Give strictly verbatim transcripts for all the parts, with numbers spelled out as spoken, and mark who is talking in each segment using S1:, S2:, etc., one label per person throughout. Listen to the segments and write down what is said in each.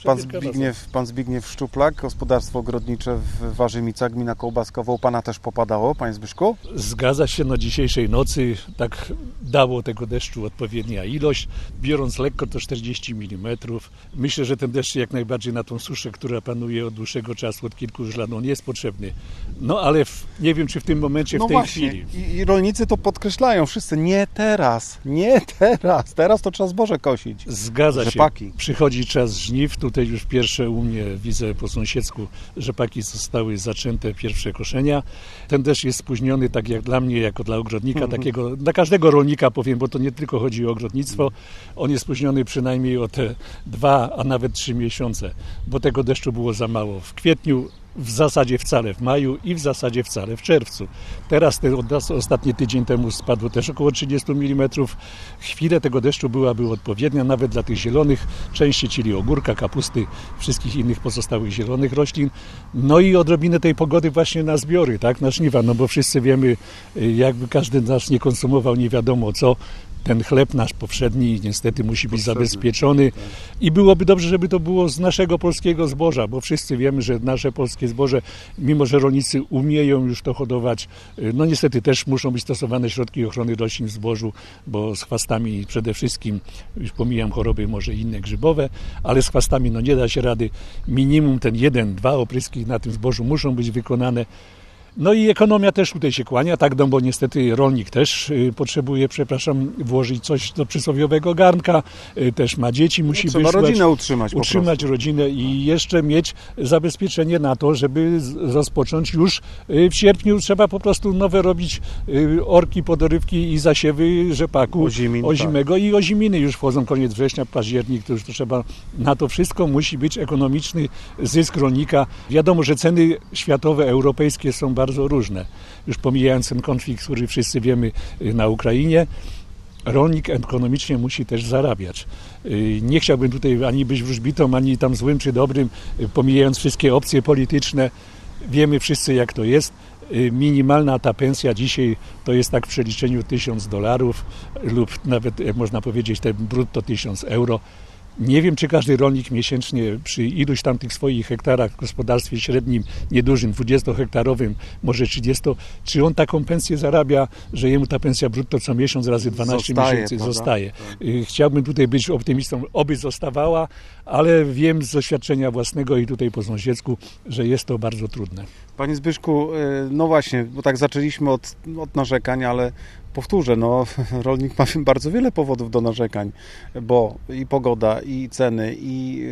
S1: Pan Zbigniew, pan Zbigniew Szczuplak, gospodarstwo ogrodnicze w Warzymicach, gmina Kołbaskowa. U pana też popadało, panie Zbyszku?
S2: Zgadza się, no dzisiejszej nocy tak dało tego deszczu odpowiednia ilość. Biorąc lekko to czterdzieści milimetrów. Myślę, że ten deszcz jak najbardziej na tą suszę, która panuje od dłuższego czasu, od kilku już lat, on jest potrzebny. No ale w, nie wiem, czy w tym momencie,
S1: no
S2: w tej
S1: właśnie.
S2: chwili.
S1: I, I rolnicy to podkreślają wszyscy. Nie teraz, nie teraz. Teraz to trzeba zboże kosić.
S2: Zgadza
S1: Rzepaki.
S2: się. Przychodzi czas żniw. Tutaj już pierwsze u mnie widzę po sąsiedzku, rzepaki zostały zaczęte, pierwsze koszenia. Ten deszcz jest spóźniony, tak jak dla mnie, jako dla ogrodnika, mm-hmm. takiego, dla każdego rolnika powiem, bo to nie tylko chodzi o ogrodnictwo. On jest spóźniony przynajmniej o te dwa, a nawet trzy miesiące, bo tego deszczu było za mało. W kwietniu w zasadzie wcale w maju i w zasadzie wcale w czerwcu. Teraz ten od nas ostatni tydzień temu spadło też około trzydzieści milimetrów. Chwilę tego deszczu byłaby odpowiednia nawet dla tych zielonych części, czyli ogórka, kapusty, wszystkich innych pozostałych zielonych roślin. No i odrobinę tej pogody właśnie na zbiory, tak, na żniwa, no bo wszyscy wiemy, jakby każdy z nas nie konsumował nie wiadomo co, ten chleb nasz powszedni niestety musi być Powszedni. zabezpieczony i byłoby dobrze, żeby to było z naszego polskiego zboża, bo wszyscy wiemy, że nasze polskie zboże, mimo że rolnicy umieją już to hodować, no niestety też muszą być stosowane środki ochrony roślin w zbożu, bo z chwastami przede wszystkim, już pomijam choroby może inne grzybowe, ale z chwastami no nie da się rady. Minimum ten jeden, dwa opryski na tym zbożu muszą być wykonane. No i ekonomia też tutaj się kłania, tak, no bo niestety rolnik też y, potrzebuje, przepraszam, włożyć coś do przysłowiowego garnka, y, też ma dzieci, musi
S1: no, trzeba
S2: wyszłać,
S1: rodzinę utrzymać po
S2: utrzymać
S1: prostu.
S2: rodzinę i jeszcze mieć zabezpieczenie na to, żeby z, rozpocząć już y, w sierpniu trzeba po prostu nowe robić y, orki, podorywki i zasiewy rzepaku
S1: Ozimin,
S2: ozimego
S1: tak.
S2: i oziminy już wchodzą koniec września, październik, to już to trzeba, na to wszystko musi być ekonomiczny zysk rolnika. Wiadomo, że ceny światowe, europejskie są bardzo bardzo różne. Już pomijając ten konflikt, który wszyscy wiemy na Ukrainie, rolnik ekonomicznie musi też zarabiać. Nie chciałbym tutaj ani być wróżbitą, ani tam złym czy dobrym, pomijając wszystkie opcje polityczne. Wiemy wszyscy, jak to jest. Minimalna ta pensja dzisiaj to jest tak w przeliczeniu tysiąc dolarów lub nawet, jak można powiedzieć, ten brutto tysiąc euro. Nie wiem, czy każdy rolnik miesięcznie przy iluś tam tych swoich hektarach w gospodarstwie średnim, niedużym, dwudziestohektarowym, może trzydziesto, czy on taką pensję zarabia, że jemu ta pensja brutto co miesiąc razy dwanaście zostaje, miesięcy prawda? zostaje. Chciałbym tutaj być optymistą, oby zostawała, ale wiem z doświadczenia własnego i tutaj po sąsiedzku, że jest to bardzo trudne.
S1: Panie Zbyszku, no właśnie, bo tak zaczęliśmy od, od narzekań, ale powtórzę, no rolnik ma bardzo wiele powodów do narzekań, bo i pogoda, i ceny, i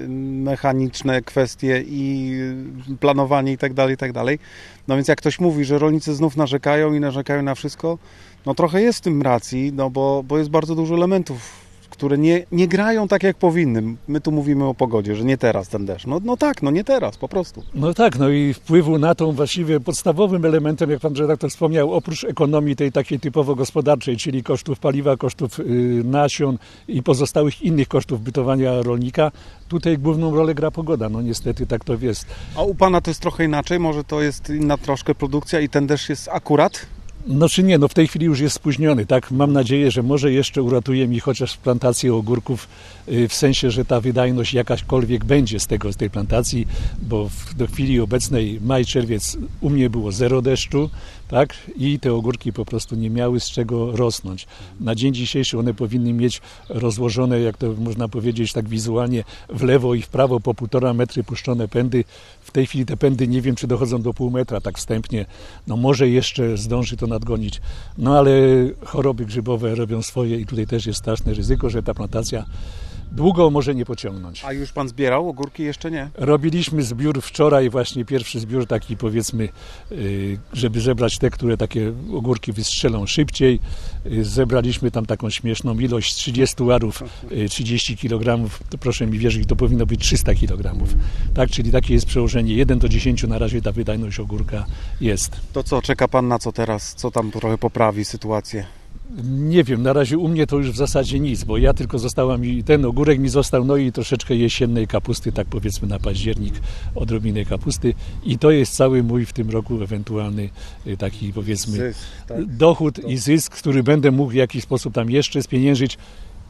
S1: mechaniczne kwestie, i planowanie i tak dalej, i tak dalej. No więc jak ktoś mówi, że rolnicy znów narzekają i narzekają na wszystko, no trochę jest w tym racji, no bo, bo jest bardzo dużo elementów, które nie, nie grają tak, jak powinny. My tu mówimy o pogodzie, że nie teraz ten deszcz. No, no tak, no nie teraz, po prostu.
S2: No tak, no i wpływu na tą właściwie podstawowym elementem, jak pan redaktor wspomniał, oprócz ekonomii tej takiej typowo gospodarczej, czyli kosztów paliwa, kosztów yy, nasion i pozostałych innych kosztów bytowania rolnika, tutaj główną rolę gra pogoda. No niestety tak to jest.
S1: A u pana to jest trochę inaczej? Może to jest inna troszkę produkcja i ten deszcz jest akurat?
S2: No czy nie, no w tej chwili już jest spóźniony, tak? Mam nadzieję, że może jeszcze uratuje mi chociaż plantację ogórków, w sensie, że ta wydajność jakaśkolwiek będzie z tego, z tej plantacji, bo w, do chwili obecnej maj, czerwiec u mnie było zero deszczu, tak? I te ogórki po prostu nie miały z czego rosnąć. Na dzień dzisiejszy one powinny mieć rozłożone, jak to można powiedzieć tak wizualnie, w lewo i w prawo po półtora metry puszczone pędy. W tej chwili te pędy nie wiem, czy dochodzą do pół metra, tak wstępnie. No może jeszcze zdąży to nadgonić. No ale choroby grzybowe robią swoje i tutaj też jest straszne ryzyko, że ta plantacja długo może nie pociągnąć.
S1: A już pan zbierał ogórki? Jeszcze nie?
S2: Robiliśmy zbiór wczoraj, właśnie pierwszy zbiór taki powiedzmy, żeby zebrać te, które takie ogórki wystrzelą szybciej. Zebraliśmy tam taką śmieszną ilość, trzydzieści arów, trzydzieści kilogramów, to proszę mi wierzyć, to powinno być trzysta kilogramów. Tak, czyli takie jest przełożenie jeden do dziesięciu na razie ta wydajność ogórka jest.
S1: To co, czeka pan na co teraz? Co tam trochę poprawi sytuację?
S2: Nie wiem, na razie u mnie to już w zasadzie nic, bo ja tylko została mi, ten ogórek mi został, no i troszeczkę jesiennej kapusty, tak powiedzmy na październik, odrobinę kapusty i to jest cały mój w tym roku ewentualny taki powiedzmy zysk, tak? dochód i zysk, który będę mógł w jakiś sposób tam jeszcze spieniężyć.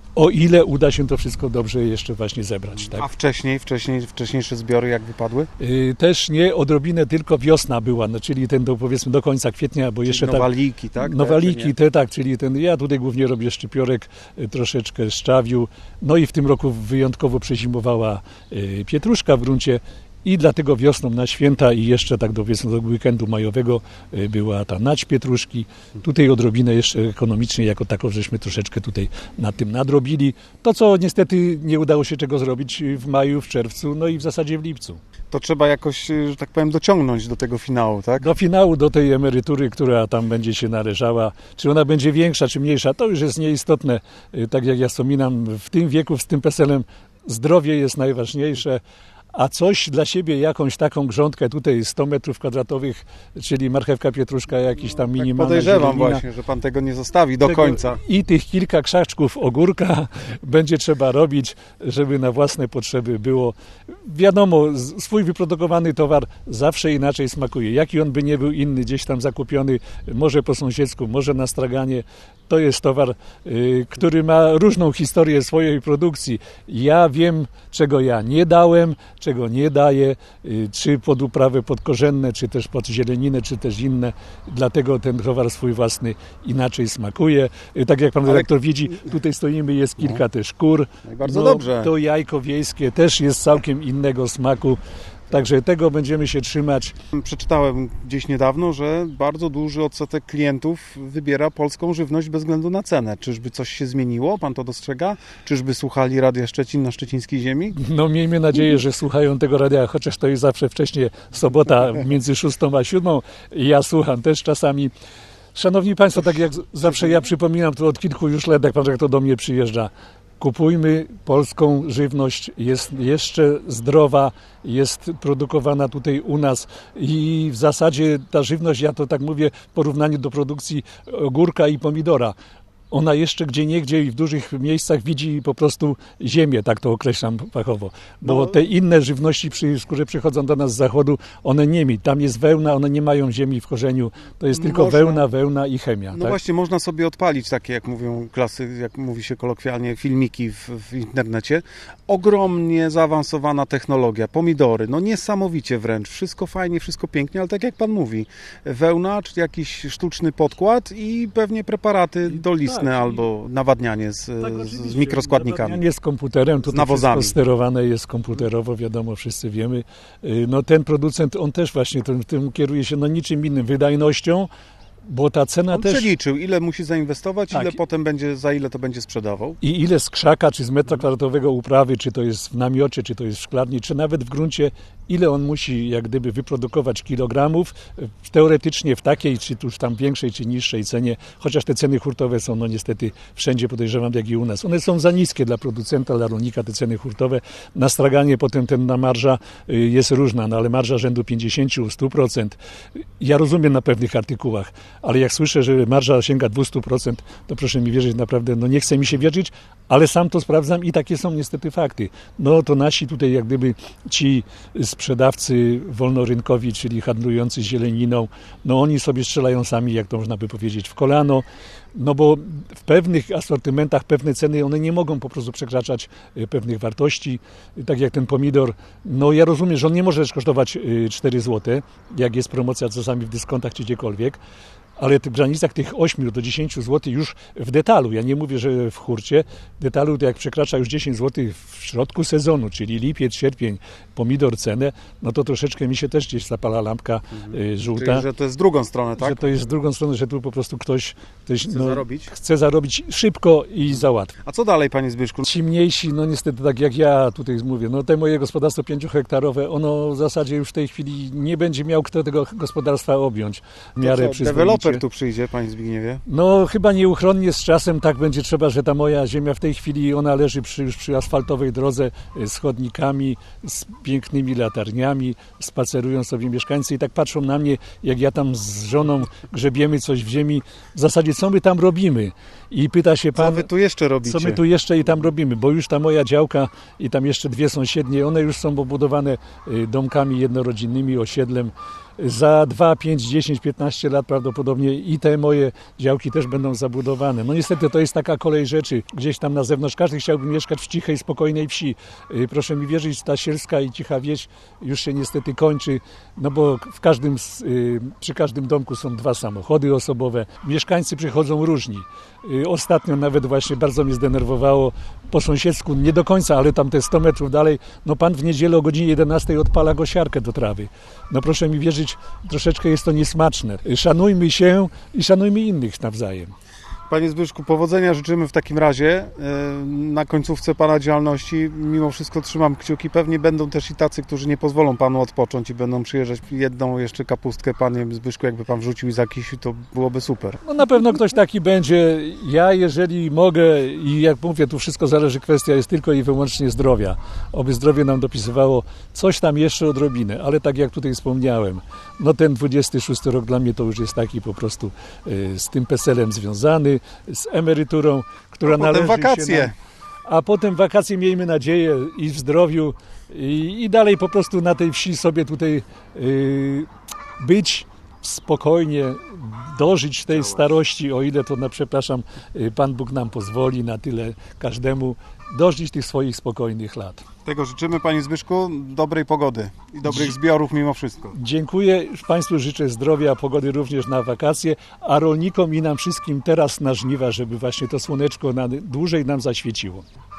S2: o ile uda się to wszystko dobrze jeszcze właśnie zebrać. Tak?
S1: A wcześniej, wcześniej, wcześniejsze zbiory jak wypadły?
S2: Yy, też nie, odrobinę tylko wiosna była, no, czyli ten do, powiedzmy do końca kwietnia, bo
S1: czyli
S2: jeszcze
S1: nowaliki, tak?
S2: Nowaliki, te, tak, czyli ten, ja tutaj głównie robię szczypiorek, y, troszeczkę szczawiu, no i w tym roku wyjątkowo przezimowała y, pietruszka w gruncie. I dlatego wiosną na święta i jeszcze tak do, do weekendu majowego była ta nać pietruszki. Tutaj odrobinę jeszcze ekonomicznie jako taką, żeśmy troszeczkę tutaj nad tym nadrobili. To, co niestety nie udało się czego zrobić w maju, w czerwcu, no i w zasadzie w lipcu.
S1: To trzeba jakoś, że tak powiem, dociągnąć do tego finału, tak?
S2: Do finału, do tej emerytury, która tam będzie się należała. Czy ona będzie większa, czy mniejsza, to już jest nieistotne. Tak jak ja wspominam, w tym wieku, z tym peselem zdrowie jest najważniejsze. A coś dla siebie, jakąś taką grządkę, tutaj sto metrów kwadratowych, czyli marchewka, pietruszka, jakiś tam minimalna
S1: tak podejrzewam
S2: zielonina.
S1: właśnie, że pan tego nie zostawi do
S2: tego,
S1: końca.
S2: I tych kilka krzaczków ogórka będzie trzeba robić, żeby na własne potrzeby było. Wiadomo, swój wyprodukowany towar zawsze inaczej smakuje. Jaki on by nie był inny, gdzieś tam zakupiony, może po sąsiedzku, może na straganie. To jest towar, y, który ma różną historię swojej produkcji. Ja wiem, czego ja nie dałem, czego nie daję, y, czy pod uprawy podkorzenne, czy też pod zieleninę, czy też inne. Dlatego ten towar swój własny inaczej smakuje. Y, tak jak pan
S1: Ale...
S2: dyrektor widzi, tutaj stoimy, jest kilka no. też kur.
S1: No bardzo
S2: no,
S1: dobrze.
S2: To jajko wiejskie też jest całkiem innego smaku. Także tego będziemy się trzymać.
S1: Przeczytałem gdzieś niedawno, że bardzo duży odsetek klientów wybiera polską żywność bez względu na cenę. Czyżby coś się zmieniło? Pan to dostrzega? Czyżby słuchali Radia Szczecin na szczecińskiej ziemi?
S2: No miejmy nadzieję, że słuchają tego radia, chociaż to jest zawsze wcześniej sobota między szóstą a siódmą. Ja słucham też czasami. Szanowni Państwo, tak jak zawsze ja przypominam, to od kilku już lat, jak Pan dyrektor do mnie przyjeżdża, kupujmy polską żywność, jest jeszcze zdrowa, jest produkowana tutaj u nas i w zasadzie ta żywność, ja to tak mówię w porównaniu do produkcji ogórka i pomidora, ona jeszcze gdzieniegdzie i w dużych miejscach widzi po prostu ziemię, tak to określam fachowo. Bo no. te inne żywności, które przychodzą do nas z zachodu, one nie mi. Tam jest wełna, one nie mają ziemi w korzeniu. To jest tylko można, wełna, wełna i chemia.
S1: No
S2: tak?
S1: właśnie, można sobie odpalić takie, jak mówią klasy, jak mówi się kolokwialnie, filmiki w, w internecie. Ogromnie zaawansowana technologia, pomidory, no niesamowicie wręcz. Wszystko fajnie, wszystko pięknie, ale tak jak pan mówi, wełna, czy jakiś sztuczny podkład i pewnie preparaty dolistne. Tak, albo nawadnianie z, tak, z mikroskładnikami.
S2: Nawadnianie z komputerem, to wszystko sterowane jest komputerowo, wiadomo, wszyscy wiemy. No ten producent, on też właśnie tym, tym kieruje się no niczym innym, wydajnością, bo ta cena
S1: On
S2: też...
S1: przeliczył, ile musi zainwestować, tak. ile potem będzie, za ile to będzie sprzedawał.
S2: I ile z krzaka, czy z metra kwadratowego uprawy, czy to jest w namiocie, czy to jest w szklarni, czy nawet w gruncie, ile on musi jak gdyby wyprodukować kilogramów, teoretycznie w takiej, czy tuż tam większej, czy niższej cenie, chociaż te ceny hurtowe są no niestety wszędzie, podejrzewam, jak i u nas. One są za niskie dla producenta, dla rolnika, te ceny hurtowe. Na straganie potem ten na marża jest różna, no ale marża rzędu pięćdziesiąt do stu procent. Ja rozumiem na pewnych artykułach, ale jak słyszę, że marża sięga dwieście procent, to proszę mi wierzyć, naprawdę, no nie chce mi się wierzyć, ale sam to sprawdzam i takie są niestety fakty. No to nasi tutaj jak gdyby ci sprzedawcy wolnorynkowi, czyli handlujący zieleniną, no oni sobie strzelają sami, jak to można by powiedzieć, w kolano, no bo w pewnych asortymentach pewne ceny, one nie mogą po prostu przekraczać pewnych wartości, tak jak ten pomidor, no ja rozumiem, że on nie może też kosztować cztery złote, jak jest promocja czasami w dyskontach czy gdziekolwiek, ale w granicach tych ośmiu do dziesięciu złotych już w detalu, ja nie mówię, że w hurcie, detalu to jak przekracza już dziesięć złotych w środku sezonu, czyli lipiec, sierpień, pomidor cenę, no to troszeczkę mi się też gdzieś zapala lampka mhm. żółta.
S1: Czyli, że to jest z drugą stronę, tak?
S2: Że to jest z drugą stronę, że tu po prostu ktoś, ktoś
S1: chce,
S2: no,
S1: zarobić.
S2: chce zarobić szybko i załatwić.
S1: A co dalej, panie Zbyszku?
S2: Ci mniejsi, no niestety tak jak ja tutaj mówię, no te moje gospodarstwo pięciohektarowe, ono w zasadzie już w tej chwili nie będzie miał kto tego gospodarstwa objąć w miarę
S1: przyzwoicie. Deweloper tu przyjdzie, panie Zbigniewie?
S2: No chyba nieuchronnie z czasem tak będzie trzeba, że ta moja ziemia w tej chwili, ona leży przy, już przy asfaltowej drodze z chodnikami, z pięknymi latarniami, spacerują sobie mieszkańcy i tak patrzą na mnie, jak ja tam z żoną grzebiemy coś w ziemi, w zasadzie co my tam robimy? I pyta się pan,
S1: co wy tu jeszcze robicie?
S2: Co my tu jeszcze i tam robimy, bo już ta moja działka i tam jeszcze dwie sąsiednie, one już są obudowane domkami jednorodzinnymi, osiedlem. za dwa, pięć, dziesięć, piętnaście lat prawdopodobnie i te moje działki też będą zabudowane. No niestety to jest taka kolej rzeczy, gdzieś tam na zewnątrz. Każdy chciałby mieszkać w cichej, spokojnej wsi. Proszę mi wierzyć, ta sielska i cicha wieś już się niestety kończy, no bo w każdym, przy każdym domku są dwa samochody osobowe. Mieszkańcy przychodzą różni. Ostatnio nawet właśnie bardzo mnie zdenerwowało po sąsiedzku, nie do końca, ale tam te sto metrów dalej, no pan w niedzielę o godzinie jedenastej odpala gosiarkę do trawy. No proszę mi wierzyć, troszeczkę jest to niesmaczne. Szanujmy się i szanujmy innych nawzajem.
S1: Panie Zbyszku, powodzenia życzymy w takim razie na końcówce Pana działalności. Mimo wszystko trzymam kciuki. Pewnie będą też i tacy, którzy nie pozwolą Panu odpocząć i będą przyjeżdżać. Jedną jeszcze kapustkę, Panie Zbyszku, jakby Pan wrzucił za kisiu, to byłoby super.
S2: No na pewno ktoś taki będzie. Ja, jeżeli mogę i jak mówię, tu wszystko zależy, kwestia jest tylko i wyłącznie zdrowia. Oby zdrowie nam dopisywało coś tam jeszcze odrobinę, ale tak jak tutaj wspomniałem, no ten dwudziesty szósty rok dla mnie to już jest taki po prostu y, z tym peselem związany, z emeryturą, która należy
S1: potem wakacje.
S2: się nam, a potem wakacje, miejmy nadzieję, i w zdrowiu i, i dalej po prostu na tej wsi sobie tutaj y, być spokojnie, dożyć tej starości, o ile to, no, przepraszam, Pan Bóg nam pozwoli na tyle każdemu dożyć tych swoich spokojnych lat.
S1: Tego życzymy, Panie Zbyszku, dobrej pogody i dobrych zbiorów mimo wszystko.
S2: Dziękuję Państwu, życzę zdrowia, pogody również na wakacje, a rolnikom i nam wszystkim teraz na żniwa, żeby właśnie to słoneczko na dłużej nam zaświeciło.